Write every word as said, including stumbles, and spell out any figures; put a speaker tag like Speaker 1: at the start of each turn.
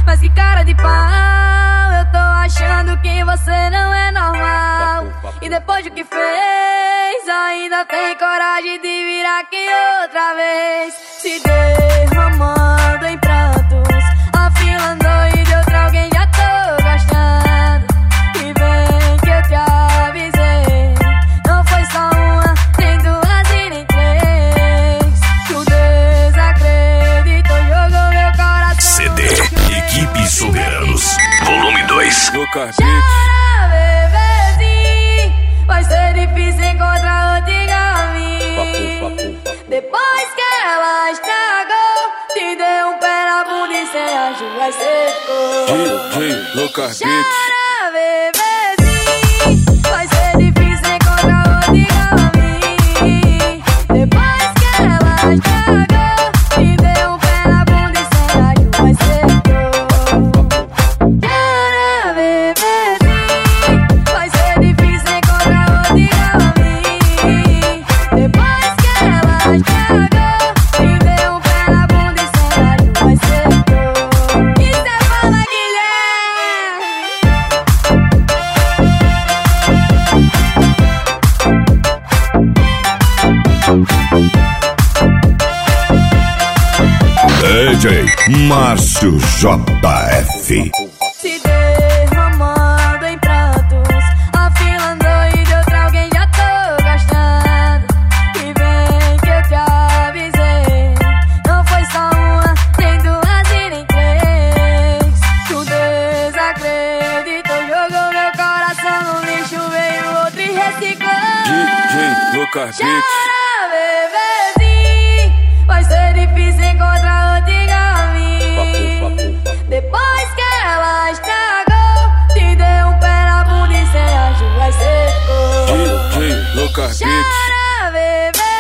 Speaker 1: Mas que cara de pau, eu tô achando que você não é normal. E depois do que fez, ainda tem coragem de vir aqui outra vez. Se derramando em prantos, afilando e de outra alguém já tô gostando. E vem que eu te avisei, não foi só uma, nem duas e nem três. Tu desacreditou, jogou meu coração.
Speaker 2: C D Equipe Soberanos Volume dois.
Speaker 1: Chora, bebezinho, vai ser difícil encontrar outra igual a mim. Depois que ela estragou, te deu um pé na bunda e cê acha vai ser cor.
Speaker 3: D J Lucas Beats.
Speaker 1: Chora, bebezinho, vai ser difícil encontrar outra igual a mim. Depois que ela estragou, te deu um pé na bunda e cê acha vai ser cor. Chora, bebezinho, vai ser difícil encontrar outra igual a mim. Depois que ela estragou, te deu um pé na bunda e cê acha vai ser cor. E cê fala, Guilherme?
Speaker 2: D J Márcio J F.
Speaker 1: Se derramando em prantos, afilando e de outra alguém já tô gostando. E vem que eu te avisei, não foi só uma, nem duas e nem três. Tu desacreditou, jogou meu coração no lixo, veio outro e reciclou.
Speaker 3: D J Lucas Beats.
Speaker 1: Chora, bebezinho, vai ser difícil encontrar outra igual a mim. Depois que ela estragou, te deu um pé na bunda e cê acha vai ser cor.
Speaker 3: D J Lucas Beats.
Speaker 1: Chora, bebê.